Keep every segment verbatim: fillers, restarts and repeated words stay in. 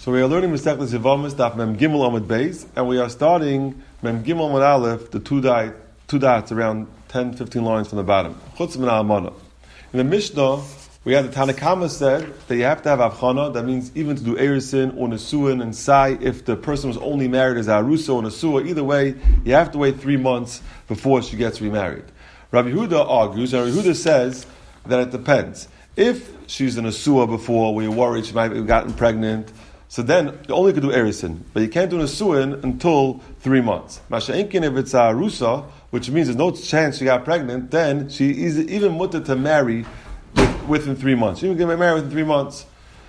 So we are learning Masechtas Yevamos, Daf Mem Gimel Amud Beis, and we are starting Mem Gimel Amud Aleph, the two, di- two dots around ten, fifteen lines from the bottom. Chutz min ha'almana. In the Mishnah, we had the Tanakama said that you have to have avchana. That means even to do erisin or nesuin and sai, if the person was only married as a arusa or nesua, either way, you have to wait three months before she gets remarried. Rabbi Yehuda argues, and Rabbi Yehuda says that it depends. If she's an nesua before, where you're worried she might have gotten pregnant, so then you only could do erisin, but you can't do nesuin until three months. Masha'inkin, if it's a arusa, which means there's no chance she got pregnant, then she is even mutter to marry with, within three months. She even can marry within three months.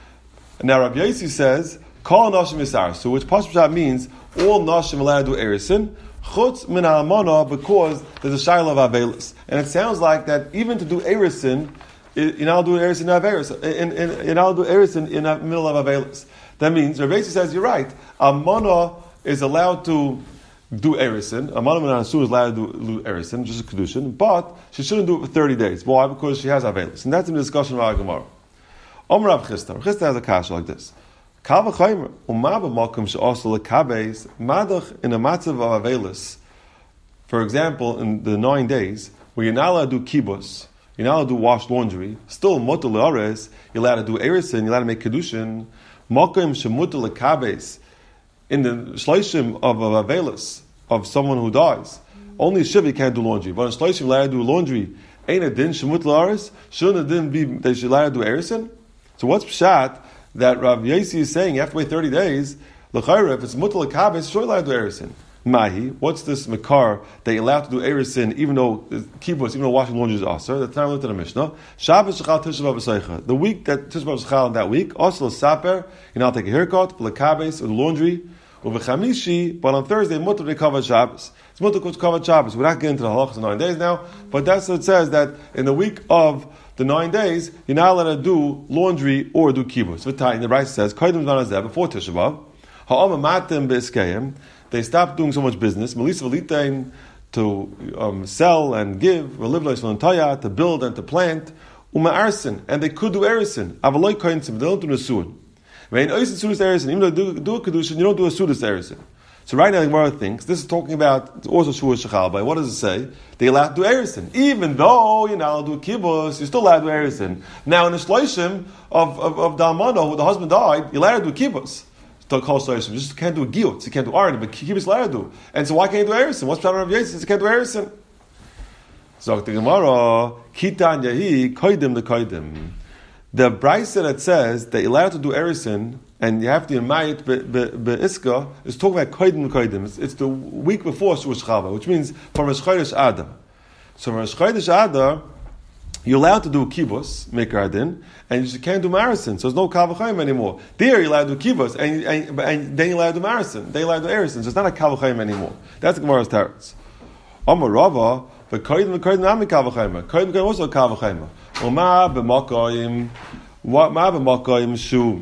And now Rabbi Yossi says, Kol nashim yisarsu, which Pashut means all nashim allowed to do erisin, chutz min ha'almana, because there's a shayla of avelis. And it sounds like that even to do erisin, you're not doing erisin in avelis. You're not doing erisin in the middle of avelis. That means Rabbi Yossi says, you're right. Almana is allowed to do erisin. A man is allowed to do erisin, just a kedushin, but she shouldn't do it for thirty days. Why? Because she has avelis, and that's in the discussion of our Gemara. Omer Rav Chisda. Chisda has a kasha like this: Kal v'chaymer umma b'makom she'asel lekabes madach in a matzav of avelis. For example, in the nine days where you're not allowed to do kibbutz, you're not allowed to wash laundry, still mutar le'ares, you're allowed to do erisin, you're allowed to make kedushin. Makom shemutar lekabes. In the shloshim of a avelis, of someone who dies, only Shiva can't do laundry. But in shloshim, allowed to do laundry. Ain't a din shemut la'aris? Shouldn't a din be they should allow to do erisin? So what's pshat that Rav Yossi is saying you have to wait thirty days? L'chayra, if it's mutar lekabes, sure allowed to do erisin. Mahi, what's this makar that you're allowed to do erisin even though kibbutz, even though washing laundry is aser? That's time we looked at the Mishnah. Shabbos shechal Tisha B'av b'seicha. The week that Tisha B'av shechal in that week, also saper, you know, take a haircut, lekabes or the laundry. Uvechamishi, but on Thursday, mutar to cover Shabbos. It's mutar to cover Shabbos. We're not getting into the halachas of nine days now, but that's what it says that in the week of the nine days, you're not allowed to do laundry or do kibbutz. V'tai, the Rice says, Kaidim Zmanazeh, before Tisha B'av, ha'om matim b'eskayim, they stopped doing so much business, Melissa V'litain, to um, sell and give, to build and to plant, Uma arsin, and they could do erisin, avaloi koinsim, they don't do nesuin. Even though you do, do a kedushin, you don't do a sudas erisin. So right now the Gemara thinks this is talking about also shua shechal. But what does it say? They allowed to do erisin, even though you're not allowed to do kibbutz, you're still allowed to do erisin. Now in the shloshim of of, of the almana, who the husband died, you're allowed to do kibbutz. You just can't do a giyut, you can't do iron, but kibbutz allowed to do. And so why can't you do erisin? What's the problem of Yossi? You can't do erisin. So the Gemara kitan yahi koidim the koidim. The brayse that says that you're allowed to do erisin and you have to invite be'iska is talking about koidim koidim. It's, it's the week before Shua Shchava, which means from Rosh Chodesh Adar. So from Rosh Chodesh Adar, you're allowed to do kibbutz, mikra adin, and you can't do marasin. So there's no kal v'chayim anymore. There you're allowed to do kibbutz, and, and, and then you're allowed to do marasin. Then you're allowed to do erisin. So it's not a kal v'chayim anymore. That's the Gemara's teretz. Amar Rava, but koidim koidim nami kal v'chayim. Koidim koidim also kal v'chayim. Uma b'makayim, what ma b'makayim shu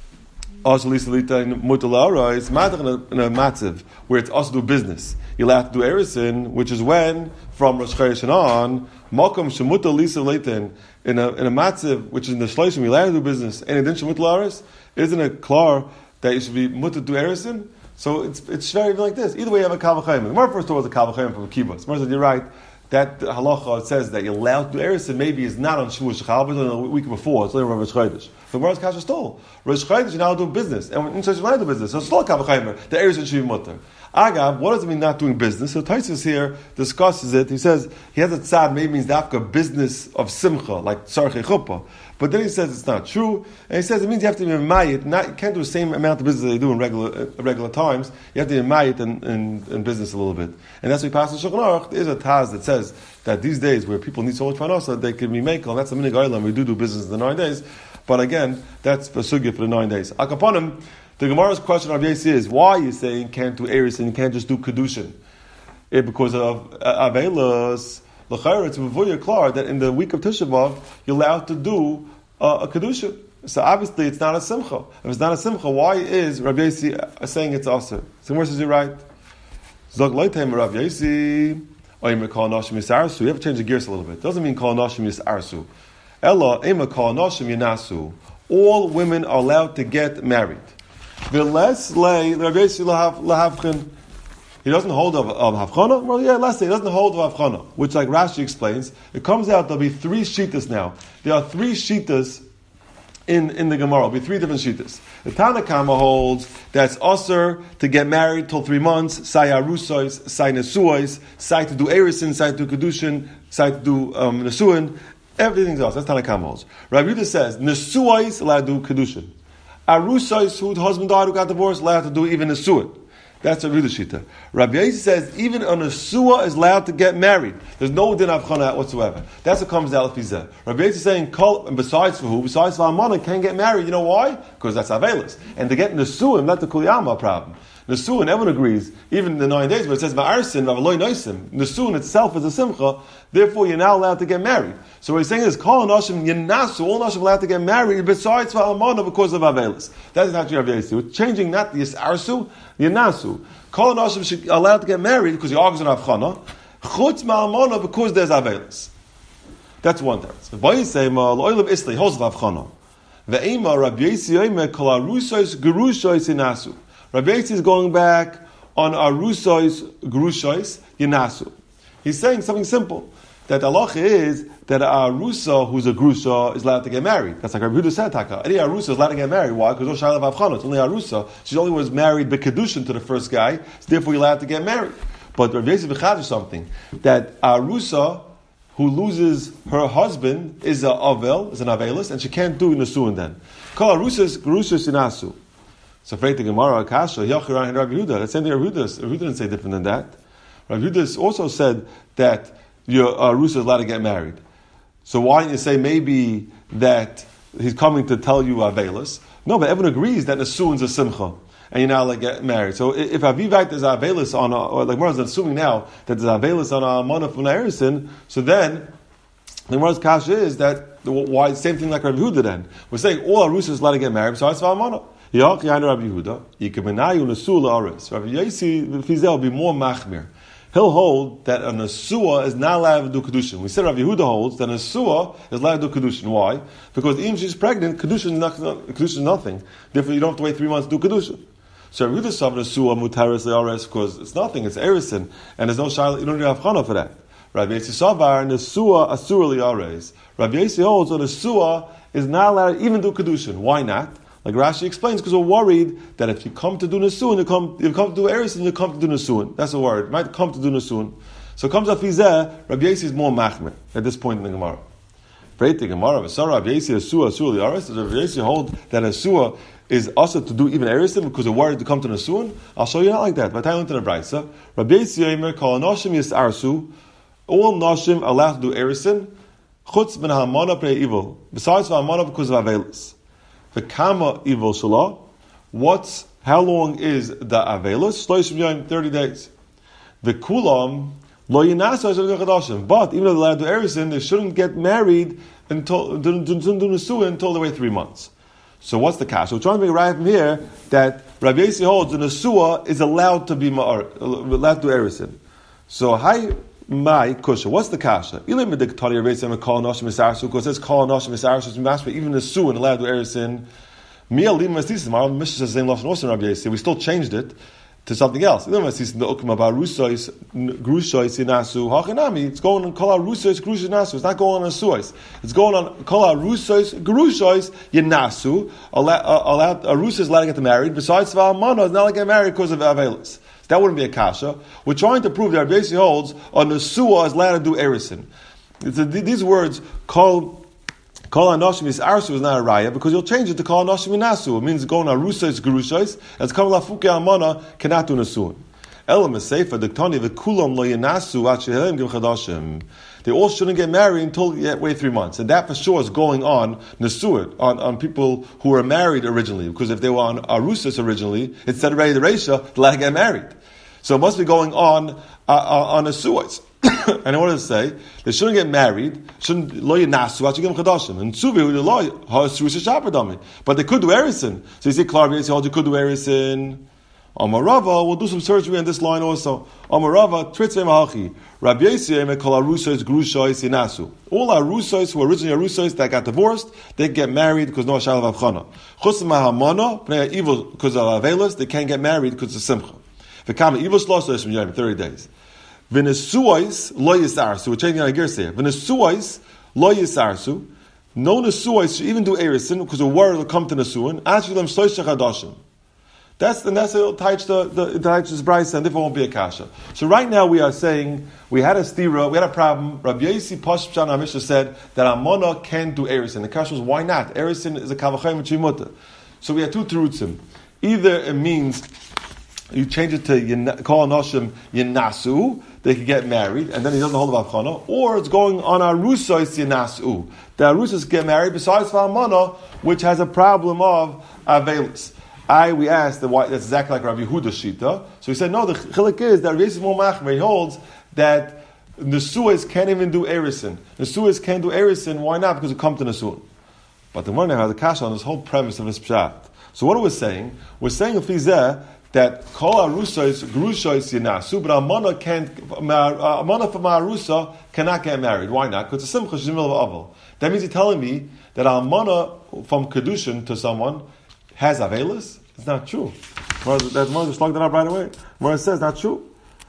also lisalita in mutalara is matach in a matziv where it's also do business. You'll have to do erisin, which is when from Rosh Chodesh and on makam shemuta lisalita in a in a matziv which is in the shloshim you're allowed to do business and it didn't shemutalaris isn't it klar that you should be muta do erisin? So it's it's very like this. Either way, you have a kal v'chayim. The Gemara first told us a kal v'chayim from kibbutz. Gemara said you're right. That halacha says that you're allowed to do erisin maybe is not on Shua Shechal, but on the week before. It's only on Rosh Chodesh. The Gemara's kasha stole. Rosh Chodesh you're now doing business, and in such you're not doing business. So it's still kal v'chayim. The erisin should be mutter. Agav, what does it mean not doing business? So Taisus here discusses it. He says he has a tzad maybe means dafka business of simcha like tzarchei chuppah. But then he says it's not true, and he says it means you have to be mayit. Not you can't do the same amount of business that you do in regular uh, regular times. You have to be mayit in, in, in business a little bit, and that's why Pasuk Shulchan Aruch. There is a taz that says that these days where people need so much parnasa, they can be makel. That's the minig olam. We do do business in the nine days, but again, that's a sugya for the nine days. Akaponim, the Gemara's question of Yossi is why are you saying can't do eris and you can't just do kedushin? It, because of avelos. L'chayr, it's very clear that in the week of Tisha B'av you're allowed to do uh, a kedusha. So obviously it's not a simcha. If it's not a simcha, why is Rabbi Yossi saying it's aser? So where says he right? Zog loitem Rabbi Yossi. Oymer kol nashim yisarsu. You have to change the gears a little bit. It doesn't mean kol nashim yisarsu. Ella oymer kol nashim yinasu. All women are allowed to get married. V'les lei Rabbi Yossi lahavchin. He doesn't hold of, of Havchana? Well, yeah, let's say he doesn't hold of Havchana, which, like Rashi explains, it comes out there'll be three Shitas now. There are three Shitas in, in the Gemara. There'll be three different Shitas. The Tana Kama holds that it's Asur to get married till three months, Sai Arusois, Sai Nesuois, Sai to do Erisin, Sai to do Kedushin, Sai to do um, Nesuin, everything's else. That's Tana Kama holds. Rabbi Yehuda says, Nesuois allowed to do Kedushin. Arusois, whose husband died, who got divorced, allowed to do even Nesuin. That's a Rabbi Shita. Rabbi Yossi says even a Nesua is allowed to get married. There's no din avchana whatsoever. That's what comes out of Pizeh. Rabbi Yossi is saying, and besides for who? Besides for Amana, can't get married. You know why? Because that's Avelis. And to get Nesuim, not the Kuliyama problem. Nesuin, everyone agrees, even in the nine days, but it says Ma'arsin, Vavaloy Noisim. Nesuin itself is a Simcha, therefore you're now allowed to get married. So what he's saying is, Kol Nashim Yinasu, all Nashim allowed to get married, besides for Amana because of Avelis. That's not Rabbi Yossi. We're changing not the Yisarsu, Yinasu. Kol Nashim should allowed to get married because he argues on Avchana, Chutz Ma'amana because there's Avelis. That's one thing. So Bayi say, Lo'ilav Isli, Hos of Avchana. Ve'ema Rabbi Yossi Yoime Kol Arusois Gerushois Yinasu. Rabbi Yossi is going back on Arusois, Gerushois, Yinasu. He's saying something simple. That Allah is that a Arusa who's a Grusha is allowed to get married. That's like Rabbi Yehuda said, Taka. Any Arusa is allowed to get married. Why? Because no Shayla Vavchana. It's only Arusa. She only was married B'Kedushin to the first guy, so therefore you're allowed to get married. But Rabbi Yossi B'Chad something. That Arusa who loses her husband is a Avel, is an Avelis, and she can't do Nesuin then. Kol Arusas, Gerusha Sinasu. So afraid the Gemara Akasha, Yachiran and Rabbi Yehuda. That's the same thing Rabbi Yehuda. Rabbi Yehuda didn't say different than that. Rabbi Yehuda also said that your Arusa is allowed to get married. So why didn't you say maybe that he's coming to tell you Avelis? No, but everyone agrees that Nesuin is a Simcha, and you're now like get married. So if Avivite there's Avelis on, a, or like Gemara is assuming now that there's Avelis on a Mana from Erisin, so then the Gemara's kasha is that why same thing like Rabbi Yehuda then. We're saying all Arusa is allowed to get married, so it's Mana. Rabbi Yehuda, Yikemenayu Nesula Aris. Rabbi Yossi Fizel will be more machmir. He'll hold that a Nesua is not allowed to do Kedushin. We said Rabbi Yehuda holds that a Nesua is allowed to do Kedushin. Why? Because even if she's pregnant, Kedushin is, not, Kedushin is nothing. Therefore, you don't have to wait three months to do Kedushin. So Rabbi Yehuda saw Nesua Mutaris Le'ares because it's nothing, it's Erisin, and there's no Shaila, you don't need to have Chana for that. Rabbi Yossi Savar, Nesua Asur Le'ares. Rabbi Yossi holds that a Nesua is not allowed to even do Kedushin. Why not? Like Rashi explains, because we're worried that if you come to do Nesuin, you come, you come to do Erisin, you come to do Nesuin. That's a word. You might come to do Nesuin. So it comes up Fizeh, Rabbi Yossi is more machmir at this point in the Gemara. Right, the Gemara, Vasara, Rabbi Yossi, Asua, Asua, Liaris, does Rabbi Yossi hold that Asua is also to do even Erisin because we're worried to come to Nesuin? I'll show you not like that. By the time I went to the Braisa, Rabbi Yossi, Yomer, Kol Noshim Yisarsu, all Noshim allowed to do Erisin, Chutz ben Hamana Prei Evil, besides Hamana because of Avelis. The Kama evil Shalah, what's, how long is the Avelis? Shloshim Yom, thirty days. The Kulam, Lo Yinasa Hashem Chadashim. But even though they're allowed to do Erisin, they shouldn't get married until, shouldn't do Nesuah until they wait three months. So what's the cash? We're trying to make it right from here that Rabbi Yossi holds the Nesuah is allowed to be Ma'ar, allowed to do Erisin. So, hi, my kusha. What's the kasha? Even the Nesuin allowed to Erisin. We still changed it to something else. It's going on Kol Arusois Gerushois Nasu. It's not going on Nesuos. It's going on Kol Arusois Gerushois Yinasu. Allowed Arusa is allowed to get married. Besides Valmana is not allowed to get married because of Avelis. That wouldn't be a kasha. We're trying to prove that Rabbi Yossi holds a Nesua is allowed to do Erisin. These words, Kol Kol Anoshim Yisarsu is not a raya because you'll change it to Kol Anoshim Yinasu. It means going on Arusois Gerushois as Kam Lafuke Amana cannot do Nesuin. Elam Seifa Diktani V'Kulam Lo Yinasu Achehelim Gim Chadashim. They all shouldn't get married until you wait three months. And that for sure is going on Nesuit, on, on people who were married originally. Because if they were on Arusas originally, instead of ready to Reisha, they'll let get married. So it must be going on uh, uh, on Nesuits. And I wanted to say, they shouldn't get married, shouldn't lo yinasu achigim chadashim. And tzuvi the law ha'asrusa shapardami. But they could do Erisin. So you see, Clark, you hold you could do Erisin. Amarava, we'll do some surgery on this line also. Amarava, tritzvei mahachi. Rabbi Yossi kol arusos grushois yinasu. All arusos who originally arusos that got divorced, they get married because no shalav avchana. Chus mahamana, pnei evil because of avelos, they can't get married because of simcha. V'kama evil shlosos from yom thirty days. V'nesuos lo yisarsu. We're changing our gears here. V'nesuos lo yisarsu. No nesuos should even do erisin because a word will come to nesuin. Actually, them shloisha chadashim. That's the necessary taich the the taich's brisa, and therefore won't be a kasha. So right now we are saying we had a stira, we had a problem. Rabbi Yossi Pashpshan Mishnah said that Amona can do erisin. The kasha was why not? Erisin is a kavachem chimuta. So we had two terutzim. Either it means you change it to call noshim yinasu, they could get married, and then he doesn't hold the avchana, or it's going on arusos yinasu. The arusas get married besides for Amona, which has a problem of avelis. I, we asked, the why, that's exactly like Rabbi Yehuda's Shita. So he said, no, the chilik is that Rabbi Yossi Mo Machmer, he holds that Nesuas can't even do Erisin. Nesuas can't do Erisin, why not? Because it comes to Nesuin. But the one has a kasha on this whole premise of his pshat. So what are we saying? We're saying if he's there, that Kol Arusos, Grushois Yinasu, but Amana can't, Amana from Arusa cannot get married. Why not? Because it's a simcha, she's in the middle of Aval. That means you're telling me that Amana from Kedushin to someone has Avelis? It's not true. That Mara just slugged it up right away. Mara says not true.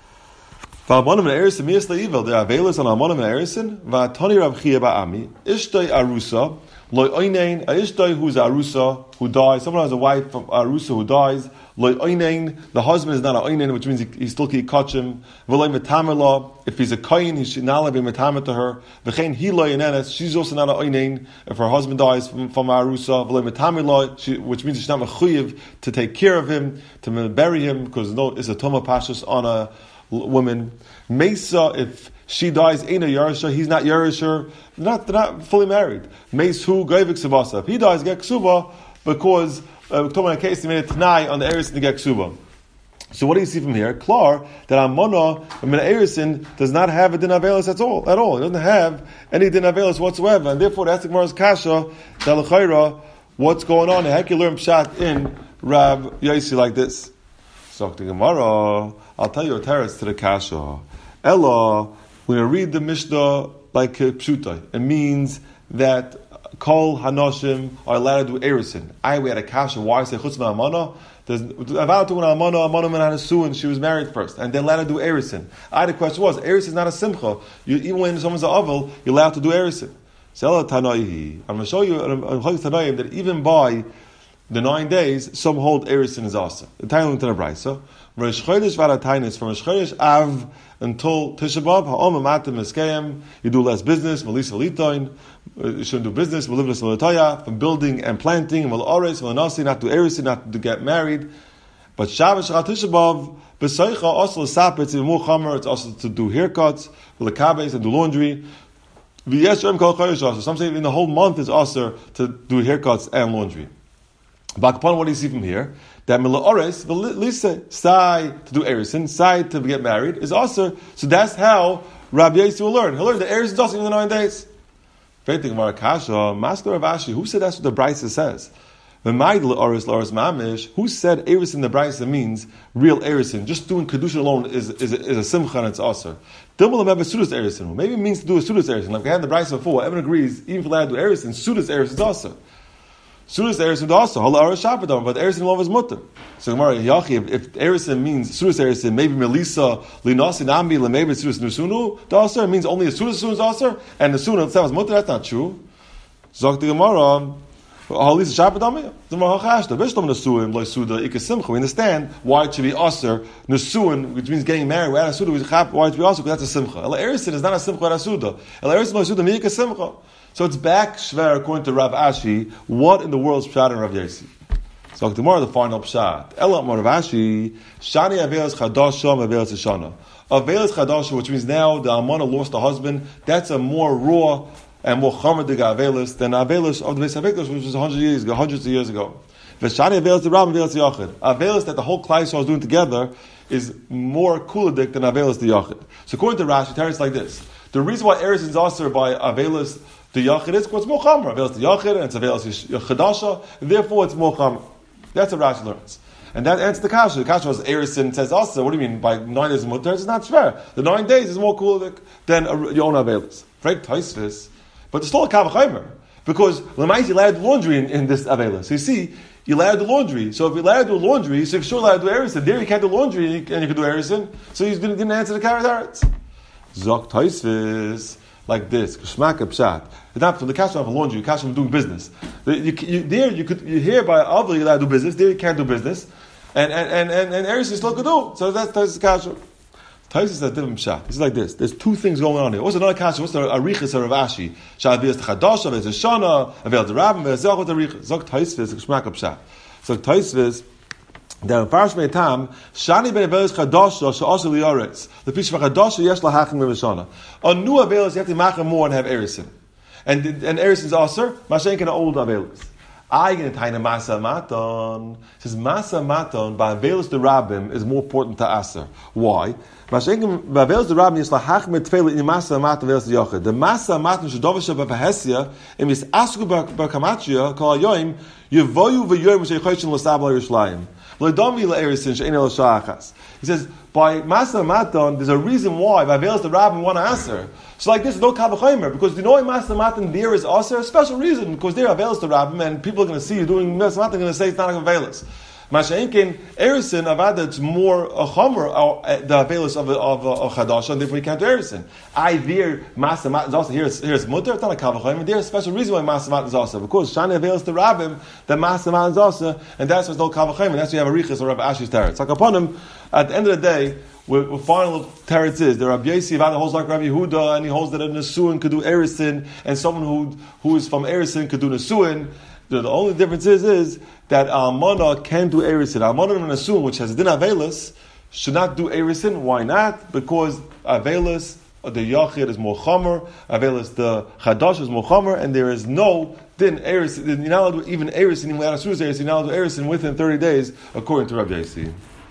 V'almonim and erisin miyas le'ivil. The Avelis on almonim and erisin. V'atoni Rav Chia ba'ami. Ishtoi arusa. Loi oinein. A ishtoi who's arusa, who dies. Someone has a wife from arusa who dies. Loi oinein. The husband is not an oinein, which means he, he still can catch him. V'loi metamer. If he's a kohen, he should not be metamer to her. V'chein hi loi enenes. She's also not an oinein. If her husband dies from, from arusa, v'loi metamer, which means she's not mechuyev to take care of him, to bury him, because no, it's a tuma pashus on a woman. Mesa, if she dies, ain't a Yerisha, he's not Yerisher, they're not, they're not fully married. Mesu, Goivik Subasa. If he dies, get Ksuba, because uh, we're talking about a case, he made a Tanai on the Erisin to get Ksuba. So what do you see from here? Klar, that Amona, I mean, Erisin does not have a din avelis at all, at all. It doesn't have any din avelis whatsoever, and therefore that's the Gemara's kasha, that l'chayra, what's going on? How can you learn pshat in Rav Yossi like this? So the Gemara, I'll tell you a teretz to the kasha. Ella, when you read the Mishnah like pshutai, it means that kol hanoshim are allowed to do erisin. I we had a kasha. Why say chutz ma'amana? There's about to amana amana man and she was married first, and they're allowed to do erisin. I the question was erisin is not a simcha. You, even when someone's an avel, you're allowed to do erisin. So Ella tanaihi. I'm going to show you that even by the nine days, some hold erisin is also. The time to the brayso. Rosh Chodesh Varatainis, from Rosh Chodesh Av until Tisha B'Av, Ha'om Amatim Eskeim, you do less business, Malis Valitoin, you shouldn't do business, Malivlis Valataya, from building and planting, Mal Ores, Malanasi, not to erisin, not to get married. But Shabbos Shachat Tisha B'Av, B'Seicha, also Sapitz, in Muchamer, it's also to do haircuts, L'Kabes, and do laundry. V'Yeshem Kol Chodesh also. Some say in the whole month is also to do haircuts and laundry. But upon what do you see from here? That Mila Ores, Lisa, Sai to do Erisin, Sai to get married, is also, so that's how Rabbi Yossi will learn. He'll learn the Erisin is also in the nine days. Feiting Marakasha, Master Rav Ashi, who said that's what the Brisa says? The Maidla Ores, Ores Mamish, who said Erisin the Brisa means real Erisin? Just doing Kedusha alone is, is, is a Simcha and it's also. Dimul have a Sudas Erisin. Maybe it means to do a Sudas Erisin. Like we had in the Brisa before, everyone agrees, even if allowed to do Erisin, Sudas Erisin is also. Sudas Erisin also, Hala Ara Shapadam, but Erisin love is mutter. So Gemara Yachi, if Erisin means Sudas Erisin, maybe Melissa, Linasi Nambi, maybe Sudas Nusunu, the Aser means only a Sudas Sunus Aser, and the Sunus itself is mutter, that's not true. Zok the Gemara, Halisa Shapadam, the Mahachashta, Bishlam Nasuim, Lai Suda, Ikasimcha. We understand why it should be Aser, Nasuin, which means getting married, why it should be Aser, because that's a Simcha. Ela Erisin is not a Simcha, it's a Suda. Ela Erisin Lai Suda, Mika Simcha. So it's back shver according to Rav Ashi. What in the world is pshat in Rav Yossi? So tomorrow the final pshat. Ela Rav Ashi Shani Avelis Chadasha Avelis Shana. Avelis Chadasha, which means now the Amana lost a husband. That's a more raw and more chamadiga Avelis than Avelis of the Beis Hamikdash, which was hundred years ago, hundreds of years ago. V'Shani Avelis the Ram Avelis Yachid. Avelis that the whole Klai Yisrael is doing together is more kuladik than Avelis the Yachid. So according to Rashi, it's like this: the reason why Eretz is also by Avelis the Yachid is because it's Mochamer. Avelis the Yachid and it's Avelis Chadasha, and therefore it's Mochamer. That's what Rashi learns. And that answers the kasha. The kasha was Erisin says also, what do you mean by nine days of mutter? It's not fair. The nine days is more cool than a, your own Avelis. Right? Taisvis. But there's still a Kavachaimer. Because Lamais you allowed laundry in, in this Avelis. So you see, you allowed the laundry. So if you allowed to do laundry, so if you're allowed to do Erisin, there you can't do laundry and you, and you can do Erisin. So you didn't, didn't answer the Kavatarets. Zok Taisvis. Like this, Kshmaka Pshat. It's not from the kasha of laundry, the kasha of doing business. You, you, there, you could you hear by Avli you're allowed to do business. There, you can't do business, and and and and, and Eris still could do. So that's that's the kasha. Taisus is a different pshat. It's like this. There's two things going on here. What's another kasha? What's the arichas of Rav Ashi? Shavias Chadasha, Vez Shana, Avel the Rabbim, Vez Zok. What's the arichas? Zok Taisus Kshmaka Pshat. So Taisus. The Parish Meitam, Shani ben Avelis Chadasha, Sha'asha Liyaretz. The Pish Chadasha, Yesh Lahachim Revishana. On new Avelis, you have to make more and have Erisin. And and Erisin is Aser, Mashen can old Avelis. I get a tiny Masa Maton. It says Masa Maton by Avelis the Rabbim is more important to Aser. Why? Mashen by Avelis the Rabbim, Yesh Lahachim Tfeilit in Masa Maton Avelis the Yochid. The Masa Maton Shadovasha Bapahesia, in Mis Asku Bakamatria, Kol Yoim, Yevoyu V'Yoim Sheichoshin L'Sabla Yerushalayim. He says, by Masa Matan, there's a reason why, by Veils the Rabbin want to answer. So like this, no Kavachimer, because you know why Masa Matan there is also a special reason, because there are Veils the Rabbin, and people are going to see you doing Masa Matan, going to say it's not a Veils. Masha'inkin, Erisin, Avada, it's more a Chomer, the Veils of a Chadash, and therefore you can't do Erisin. I there, Masa Matan is also, here's, here's Mutter, it's not a Kavachimer, there's a special reason why Masa Matan is also. Because Shani Veils the Rabbim, the Masa Matan is also, and that's why it's no Kavachimer, that's why you have a Riches or Rav Ashi's Teretz. Like upon him, at the end of the day, what, what final teretz is, the Rabbi Yossi Avada holds like Rabbi Yehuda, and he holds that a Nesuin could do Erisin, and someone who who is from Erisin could do Nesuin. The, the only difference is, is that Almana can do Erisin. Almana and Nesuin, which has a din Avelis, should not do Erisin. Why not? Because Avelis, the Yachid is more Chomer, Avelis, the Chadash is more Chomer, and there is no din Erisin. You're not allowed to even Erisin, even without a Erisin, you're not allowed to Erisin within thirty days, according to Rabbi Yossi.